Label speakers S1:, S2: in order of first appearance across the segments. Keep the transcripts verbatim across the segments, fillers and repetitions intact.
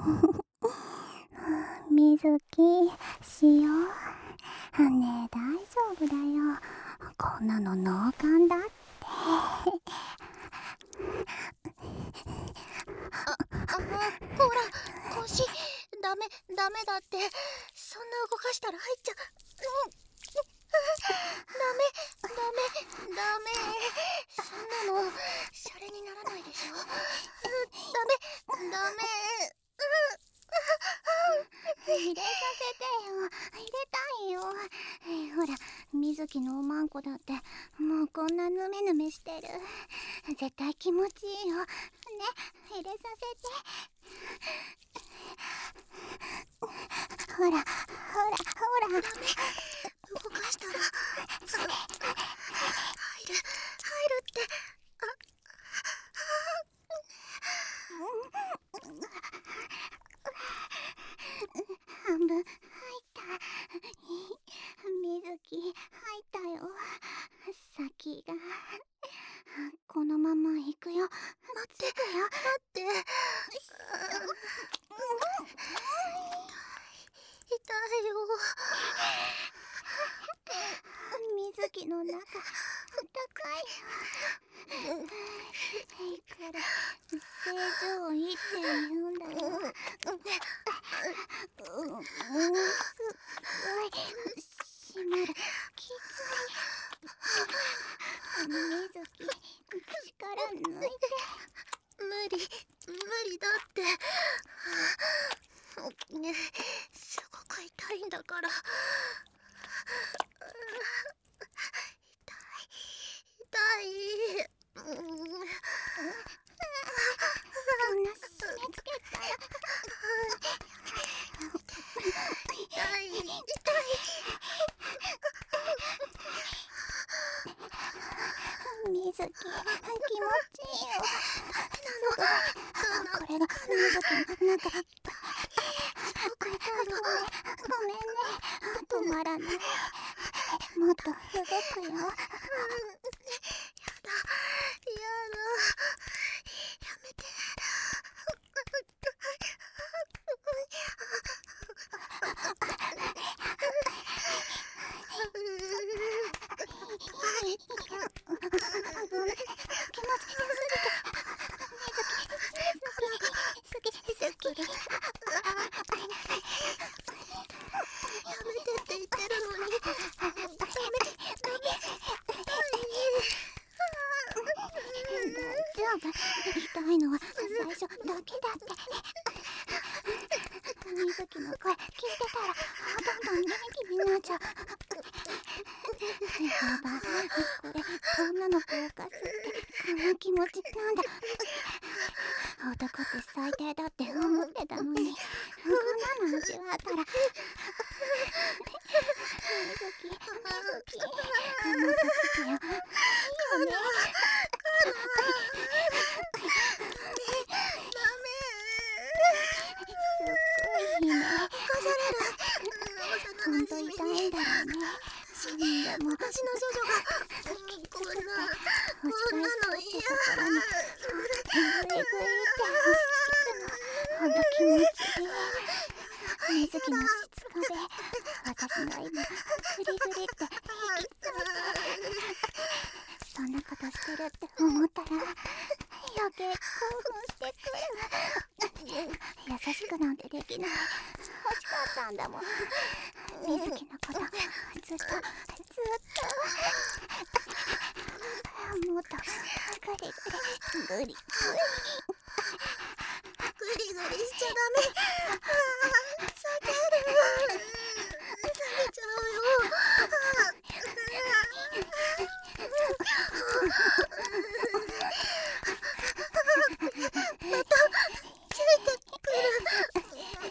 S1: みずき、しよう。ねえ、大丈夫だよ。こんなの脳幹だって。
S2: あ、あの、ほら、腰、ダメ、ダメだって。そんな動かしたら入っちゃう。うん、ダメ、ダメ、ダメ。そんなの、シャレにならないでしょ。ダメ、ダメ。
S1: 入れさせてよ。入れたいよ。ほら、みずきのおまんこだってもうこんなヌメヌメしてる。絶対気持ちいいよね。入れさせて。ほらほらほら。
S2: ダメ、動かしたら入る、入るって。
S1: 半分入った。みずき入ったよ。先がこのまま行くよ。
S2: 待ってくよ、待って。痛いよ。
S1: みずきの中あったかいよ。いくら正常位って言うんだよ。うん、すっごい締まる。きつい。みずき力抜いて。
S2: 無理、無理だって。ね、すごく痛いんだから。痛い、痛い。うん、
S1: そんな締め付けたら
S2: 痛い、痛い。
S1: みずき気持ちいいよ。これがみずきの中。ごめん、ごめんね。止まらない。もっと動くよ。
S2: やだ、やだ、やめて。
S1: 痛いのは最初だけだって。みずきの声聞いてたらどんどん元気になっちゃう。やばい、これ女の子を犯すってこんな気持ちなんだ。男って最低だって思ってたのに、こんなの味わったら。みずき、みずき、もっとつけよ。いいよね。ほんと痛いんだろうね。でも
S2: 私の処女がこんな、こんなの嫌。
S1: グイグイって押しつけるのほんと気持ちいい。みずきの膣壁、私が今グリグリって引き裂いた。そんなことしてるって思ったら余計興奮してくる。優しくなんてできない。欲しかったんだもん。みずきのことずっとずっと。もっとグリグリグリグリ
S2: グリグリしちゃダメ。避ける。避けちゃうよ。またついてくる。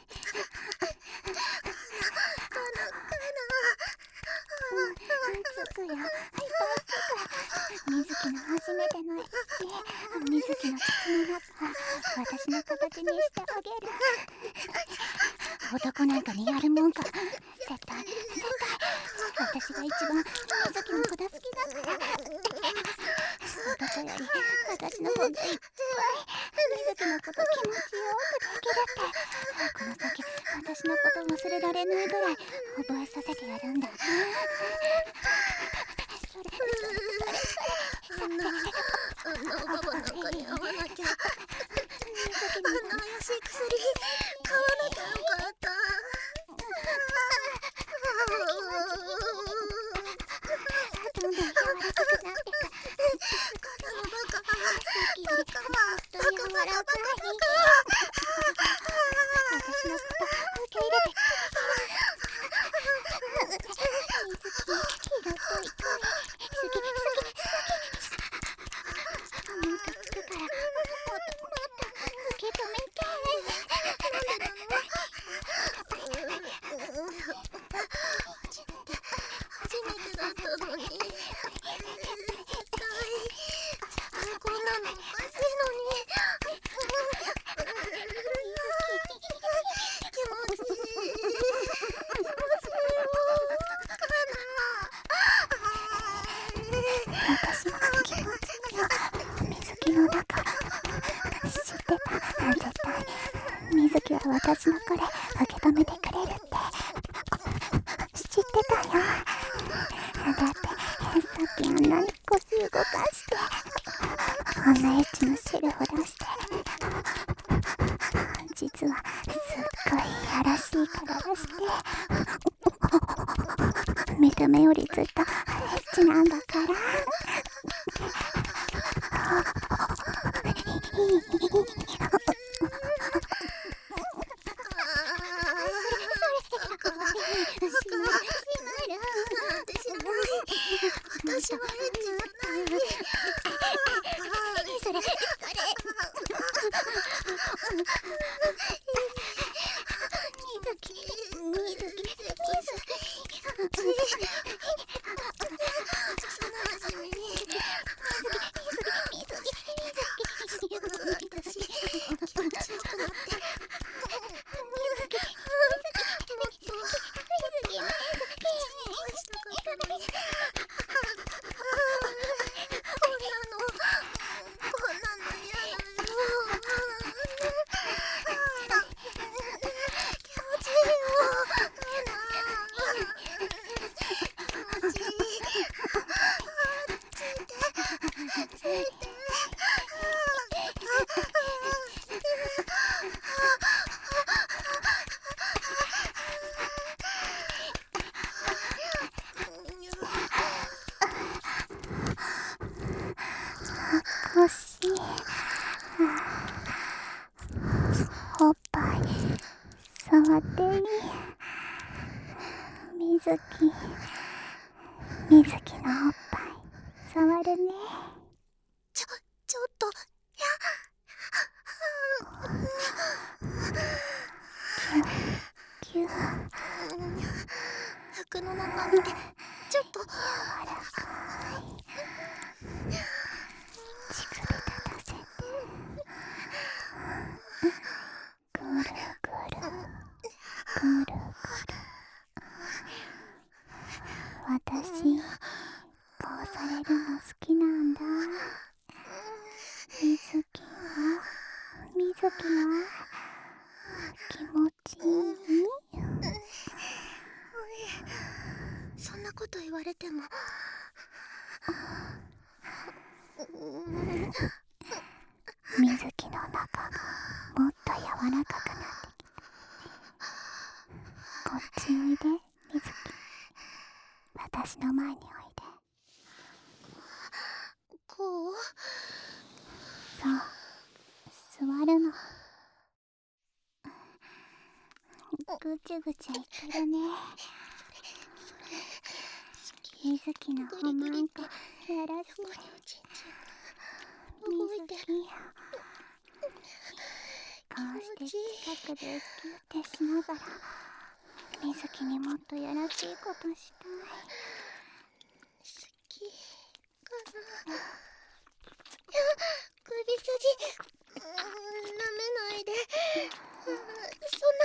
S1: つくよ、いっぱいつく。みずきの初めてのエッチ。みずきの膣の中私の形にしてあげる。男なんかにやるもんか。絶対絶対私が一番みずきのこと好きだから。男より私の方がいっぱいみずきのこと気持ちよくできるって私のこと忘れられないぐらい覚えさせてやるんだ。それそれそれそれ
S2: あのババなんかに会わなきゃ。あの怪しい薬買わなきゃよかった。
S1: どんどん柔らかくなって
S2: 肩のバカバカバカバカバカ
S1: 私のこと受け入れて水木、色とい好き好き好きもっとつくからもっともっと受け止めて。
S2: 初めてだったのに。絶対こんなのおかしいのに。気持ちいい気持ちいいよ
S1: 私の気持ちが水木の中知ってた。絶対水木は私のこれ受け止めてくれるって知ってたよ。だってさっきあんなに腰動かしてあんなエッチなセルフ出して実はすっごいいやらしい体して見た目よりずっとエッチなんだから。
S2: 私はエッチじゃない。
S1: それそれ水木水木水木欲しい。おっぱい触っていい？水木水木のおっぱい触るね。
S2: ちょちょっとや
S1: キュッキュッ
S2: 服の中見てちょっと
S1: 柔らかい乳首立たせてぐるぐるぐるぐる。私こうされるの好きなんだ。水木は水木は気持ちいい？
S2: そんなこと言われても
S1: 水木の中がもっと柔らかくなってきた。こっちおいで水木。私の前においで。
S2: こう
S1: そう座るの。ぐちゅぐちゅいってるね。水木のほまんこよろしく。
S2: 動いてる。
S1: こうして近くでギュッてしながら水木にもっとやらしいことしたい。
S2: 好きかな。首筋舐めないで。そんな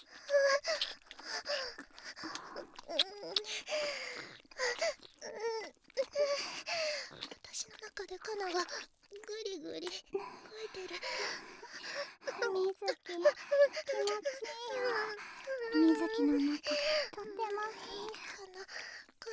S2: 私の中でカナがグリグリ動いてる。
S1: 水木気持ちいいよ。 きの中でとってもいい
S2: かなか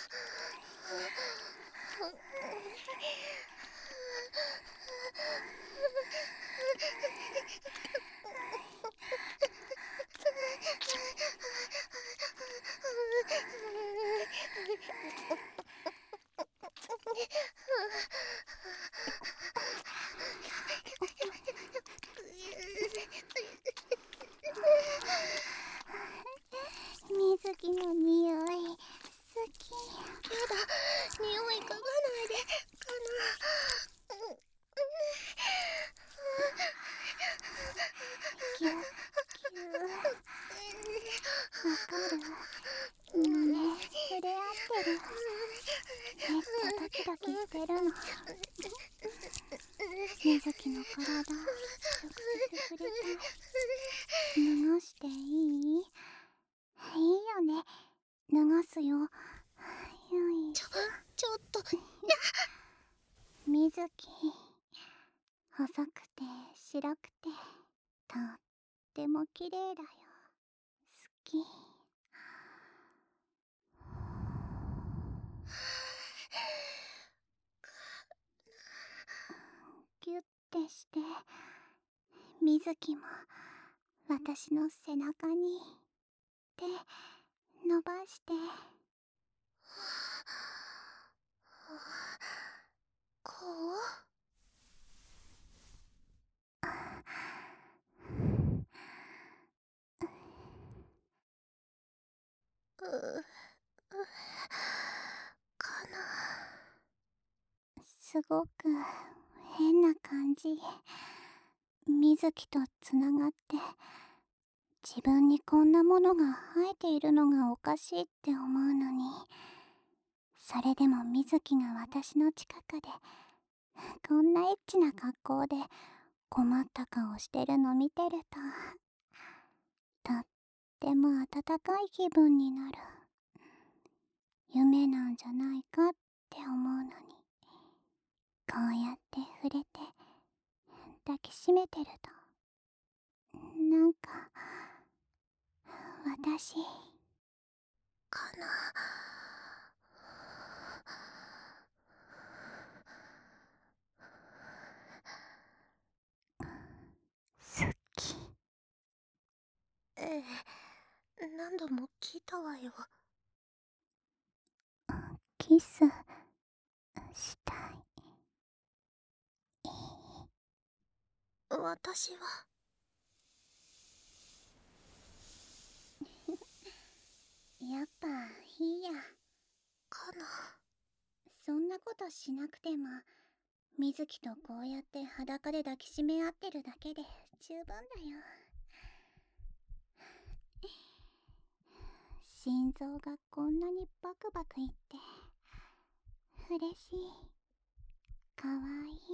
S1: 水木の匂い好き。
S2: やだ、匂い嗅がないでかな。
S1: キュッキュー。わかる。今ね、触れ合ってる。めっちゃドキドキしてるの。水木の体、直接触れたい。脱がしていい？いいよね。脱がすよ。よいしょ。
S2: ちょっと
S1: 水木、細くて白くてとっても綺麗だよ。好き。ギュッてして水木も私の背中に手伸ばして。
S2: こうううかな。
S1: すごく変な感じ。水木とつながって自分にこんなものが生えているのがおかしいって思うのに、それでも水木が私の近くでこんなエッチな格好で困った顔してるの見てると、とっても温かい気分になる。夢なんじゃないかって思うのに、こうやって触れて抱きしめてると、なんか私
S2: かな。
S1: 好き。
S2: ええ、何度も聞いたわよ。
S1: キスしたい。
S2: 私は
S1: やっぱいいや。
S2: かな。
S1: そんなことしなくても水木とこうやって裸で抱きしめ合ってるだけで十分だよ。心臓がこんなにバクバクいって嬉しい。かわいい。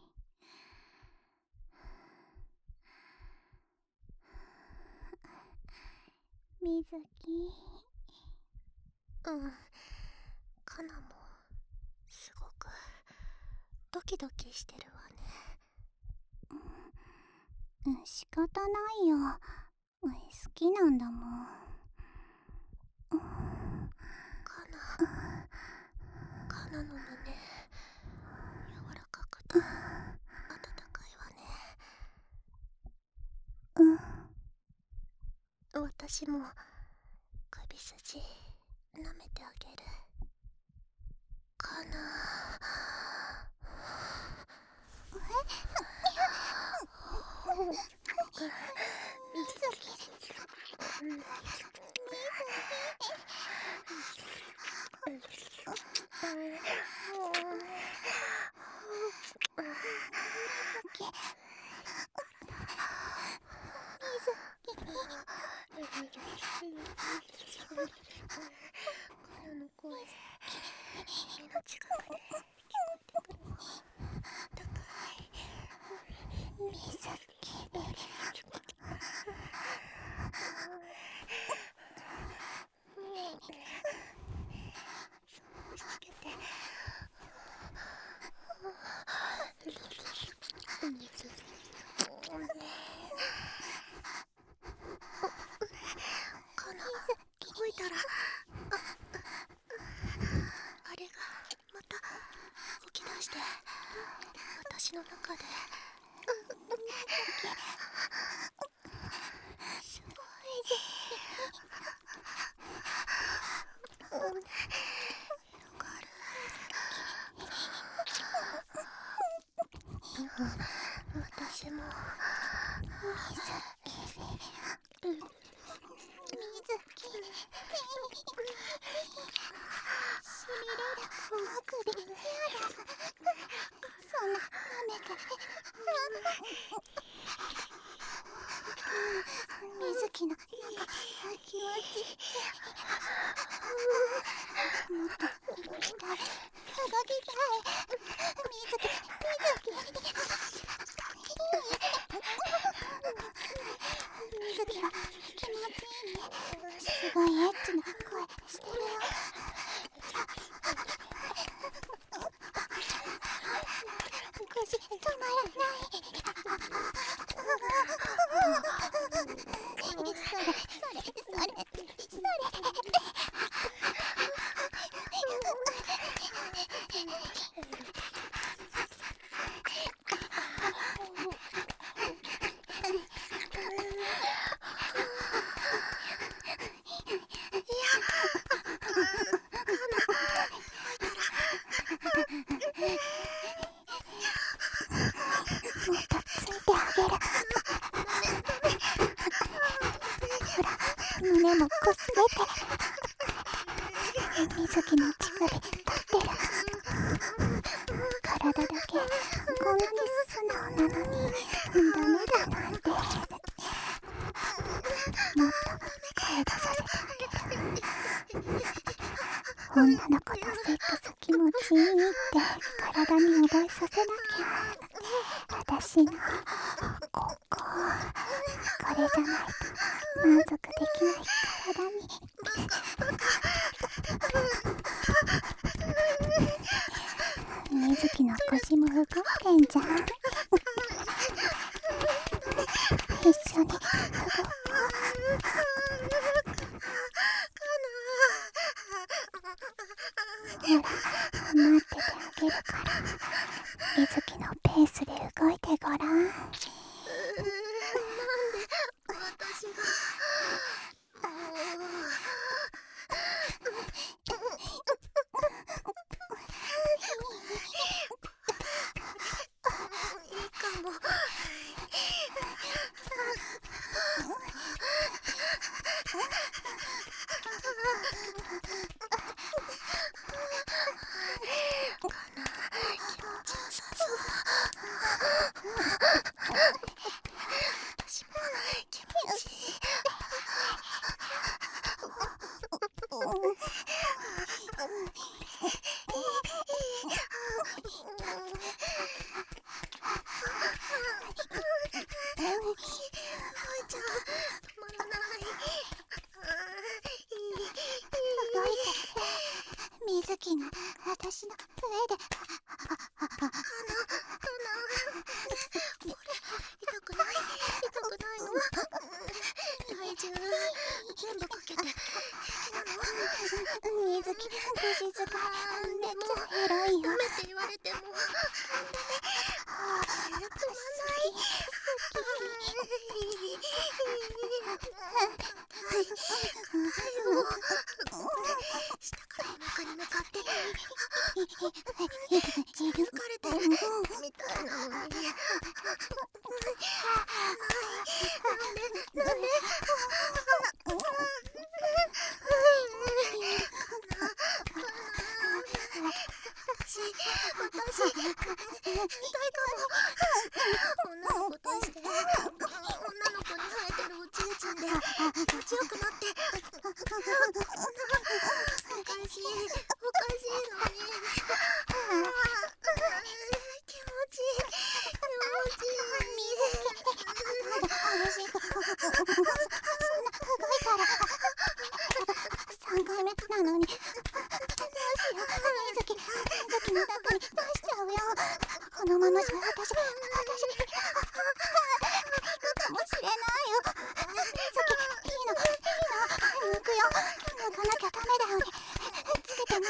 S1: 水木。
S2: うん。かなもすごくドキドキしてるわね。
S1: うん、仕方ないよ。好きなんだもん。
S2: かな。かなの胸柔らかくて温かいわね。
S1: うん。
S2: 私も首筋舐めてあげる。かな。
S1: 水木。
S2: 彼の声、耳の近くで聞こえてくるの。高い。
S1: 水木。
S2: そう押し付けて。か私も水木の気持ちもっと動きたい動きたい水木水木水木は気持ちいいね。すごいエッチな声してるよ。腰止まらない。それそれそれそれ胸もこすれて水木の乳首立ってる。体だけこんなに素直なのにダメだなんて。もっと声出させてあげる。女の子とセックス気持ちいいって体に覚えさせなきゃ。私のこここれじゃないと満足できない体に。水木の腰も動いてんじゃん。一緒に動こう。ほら待っててあげるから、水木のペースで動いてごらん。なんで私がいいかも。私も気持ちいい。水木が私の上であの、あの、これ痛くない？痛くないの？体重全部かけて平気なの？水木、腰使いめっちゃエロいよ。ダメって言われてもダメ。止まんない。下からお腹に向かって引かれてるみたいなのに。なんでなんで私私痛いかも。女の子として女の子に生えてるおちんちんで気持ちよくなっておかしいおかしいのに気持ちいい気持ちいい。水木まだ激しいそんな動いたらさんかいめなのにどうしよう。水木水木の中に出しちゃうよ。このままじゃ私私引くかもしれないよ。水木いいのいいの抜くよ。抜かなきゃダメだよね。つけてない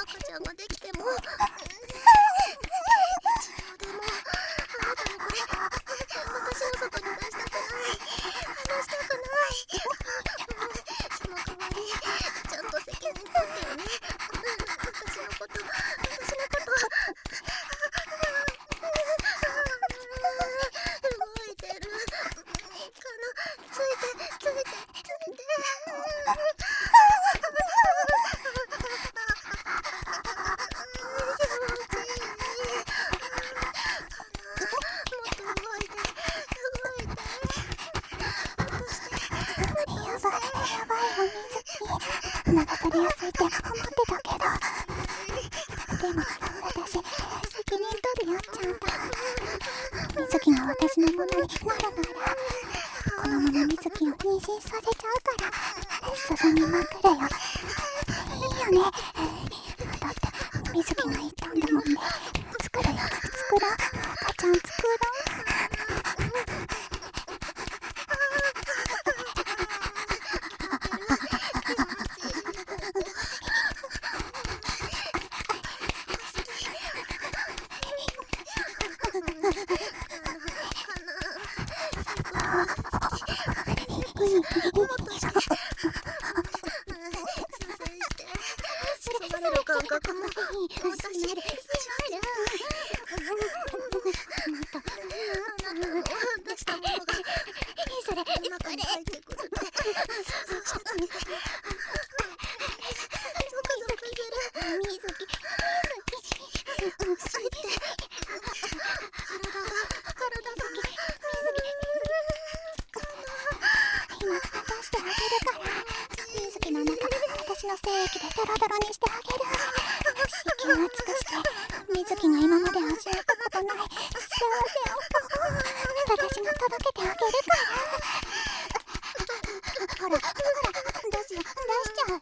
S2: 赤ちゃんができても一度でもあなたのこれ私の外に出したくない話したくないその代わりちゃんと責任取ってよね私のこと私のこと動いてるかなついてついてついて
S1: 流されやすいって思ってたけど、でも私責任取るよちゃんと。水木が私のものになるならこのまま水木を妊娠させちゃうから進みまくれよ。いいよね。だって水木が言ったんだもんね。作ろうよ作ろう赤ちゃん作ろう。
S2: 感覚も私に出したものがそれ中に入ってくるってゾクゾクする水木それって体が体が水木
S1: 今出してあげるから水木の中私の精液でドロドロにしてあげる。子宮を尽くして水木が今まで味わったことない幸せを私が届けてあげるからほらほら出すよ出しちゃうよ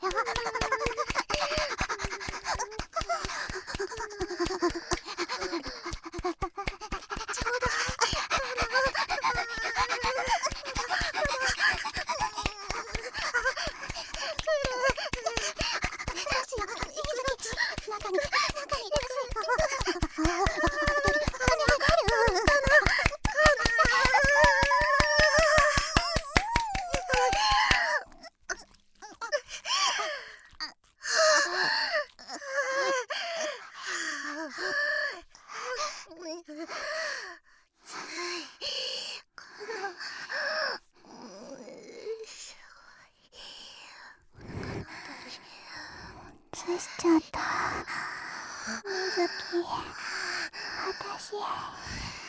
S1: 映しちゃった水木私